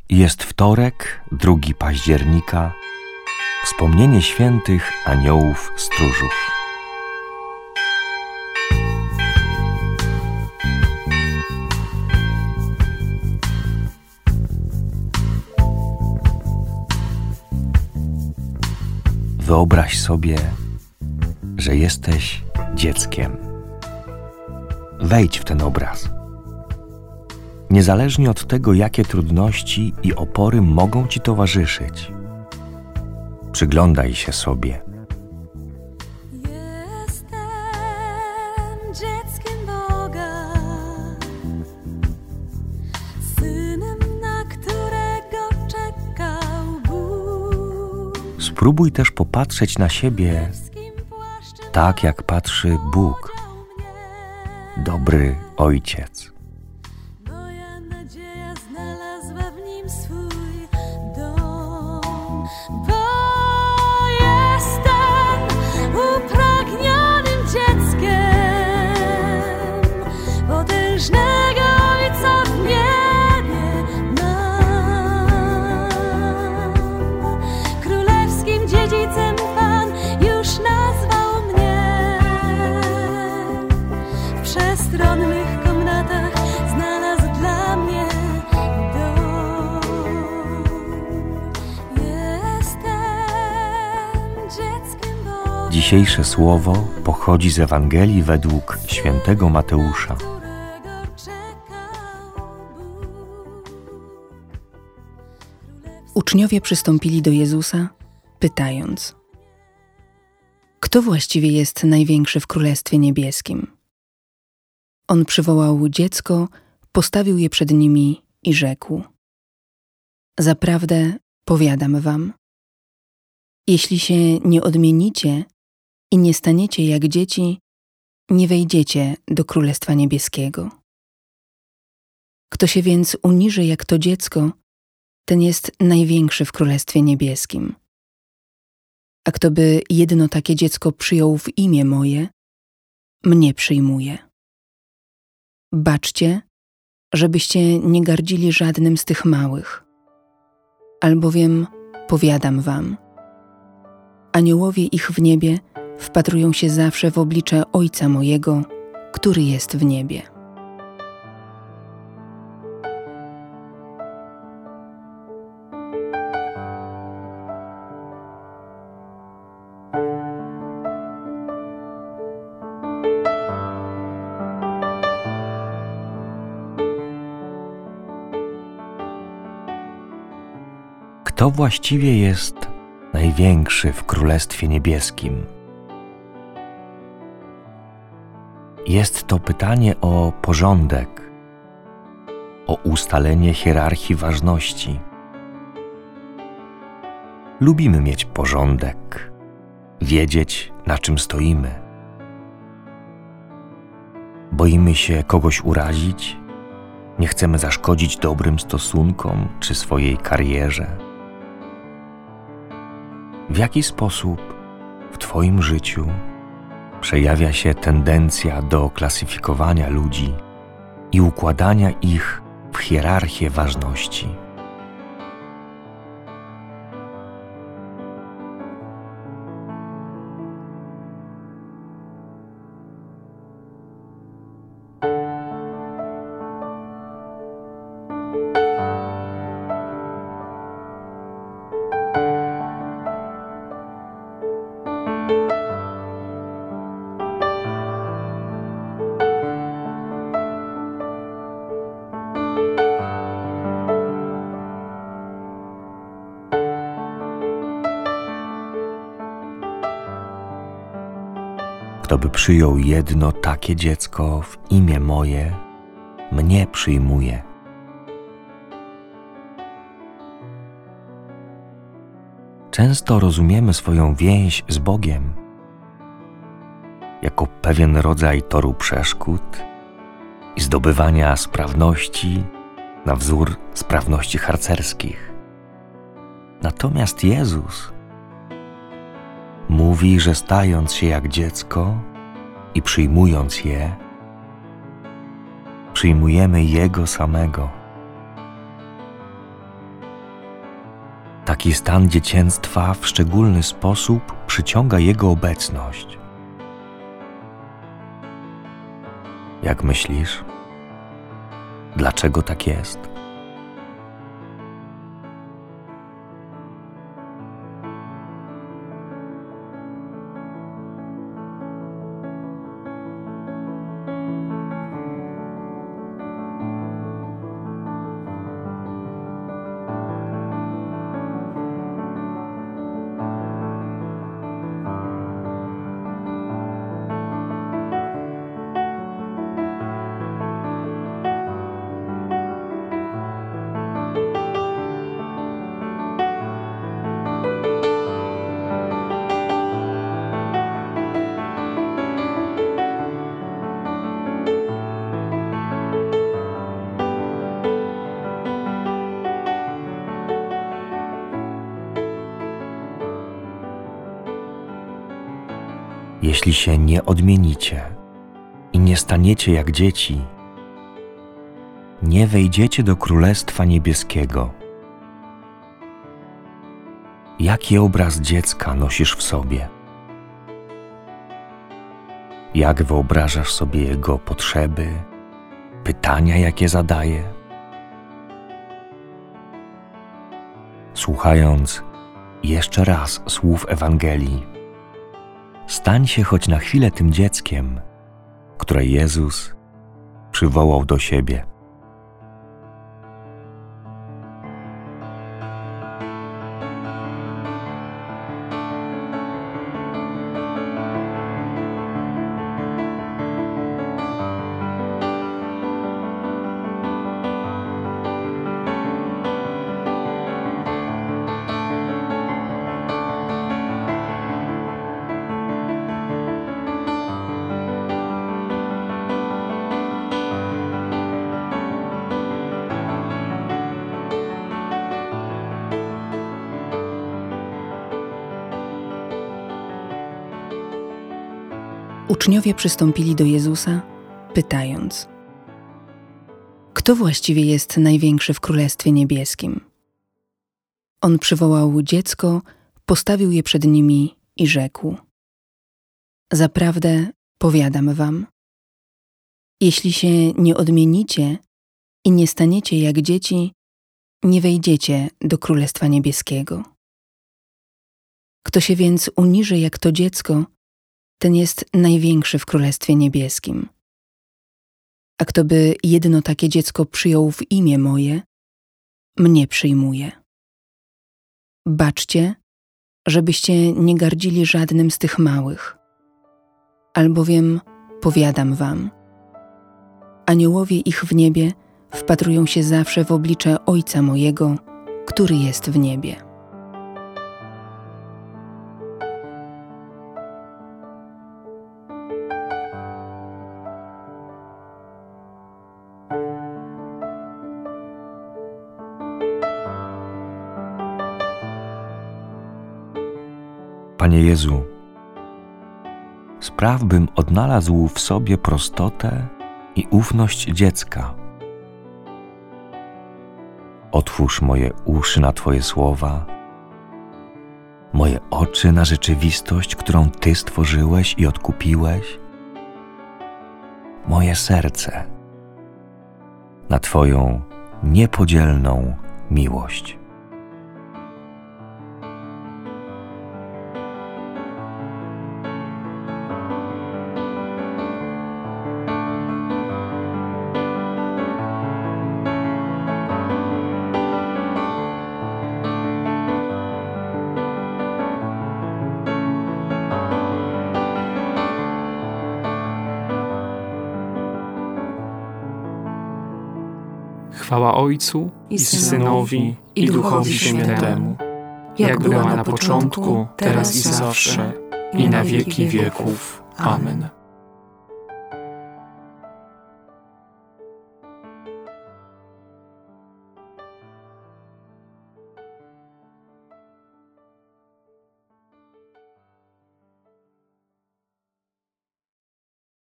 Jest wtorek, 2 października, wspomnienie świętych aniołów stróżów. Wyobraź sobie, że jesteś dzieckiem. Wejdź w ten obraz. Niezależnie od tego, jakie trudności i opory mogą ci towarzyszyć, przyglądaj się sobie. Jestem dzieckiem Boga, synem, na którego czekał Bóg. Spróbuj też popatrzeć na siebie tak, jak patrzy Bóg, dobry Ojciec. Moja nadzieja znalazła w nim swój dom, bo jestem upragnionym dzieckiem potężnego Ojca w niebie mam. Królewskim dziedzicem Pan już nazwał mnie. W przestronnych komnatach znalazł dla mnie dom. Jestem dzieckiem Boga, Dzisiejsze słowo pochodzi z Ewangelii według świętego Mateusza. którego czekał Bóg. Uczniowie przystąpili do Jezusa, pytając: Kto właściwie jest największy w Królestwie Niebieskim? On przywołał dziecko, postawił je przed nimi i rzekł: Zaprawdę powiadam wam, jeśli się nie odmienicie i nie staniecie jak dzieci, nie wejdziecie do Królestwa Niebieskiego. Kto się więc uniży jak to dziecko, ten jest największy w Królestwie Niebieskim. A kto by jedno takie dziecko przyjął w imię moje, mnie przyjmuje. Baczcie, żebyście nie gardzili żadnym z tych małych. Albowiem powiadam wam, aniołowie ich w niebie wpatrują się zawsze w oblicze Ojca mojego, który jest w niebie. Kto właściwie jest największy w Królestwie Niebieskim? Jest to pytanie o porządek, o ustalenie hierarchii ważności. Lubimy mieć porządek, wiedzieć, na czym stoimy. Boimy się kogoś urazić, nie chcemy zaszkodzić dobrym stosunkom czy swojej karierze. W jaki sposób w Twoim życiu przejawia się tendencja do klasyfikowania ludzi i układania ich w hierarchię ważności? Kto by przyjął jedno takie dziecko w imię moje, mnie przyjmuje. Często rozumiemy swoją więź z Bogiem jako pewien rodzaj toru przeszkód i zdobywania sprawności na wzór sprawności harcerskich. Natomiast Jezus mówi, że stając się jak dziecko i przyjmując je, przyjmujemy Jego samego. Taki stan dziecięctwa w szczególny sposób przyciąga Jego obecność. Jak myślisz, dlaczego tak jest? Jeśli się nie odmienicie i nie staniecie jak dzieci, nie wejdziecie do Królestwa Niebieskiego. Jaki obraz dziecka nosisz w sobie? Jak wyobrażasz sobie jego potrzeby, pytania, jakie zadaje? Słuchając jeszcze raz słów Ewangelii, stań się choć na chwilę tym dzieckiem, które Jezus przywołał do siebie. Uczniowie przystąpili do Jezusa, pytając: kto właściwie jest największy w Królestwie Niebieskim? On przywołał dziecko, postawił je przed nimi i rzekł: zaprawdę powiadam wam, jeśli się nie odmienicie i nie staniecie jak dzieci, nie wejdziecie do Królestwa Niebieskiego. Kto się więc uniży jak to dziecko, ten jest największy w Królestwie Niebieskim. A kto by jedno takie dziecko przyjął w imię moje, mnie przyjmuje. Baczcie, żebyście nie gardzili żadnym z tych małych, albowiem powiadam wam, aniołowie ich w niebie wpatrują się zawsze w oblicze Ojca mojego, który jest w niebie. Panie Jezu, spraw, bym odnalazł w sobie prostotę i ufność dziecka. Otwórz moje uszy na Twoje słowa, moje oczy na rzeczywistość, którą Ty stworzyłeś i odkupiłeś, moje serce na Twoją niepodzielną miłość. Chwała Ojcu i Synowi, i Duchowi Świętemu, jak była na początku, teraz i zawsze, i na wieki wieków. Amen.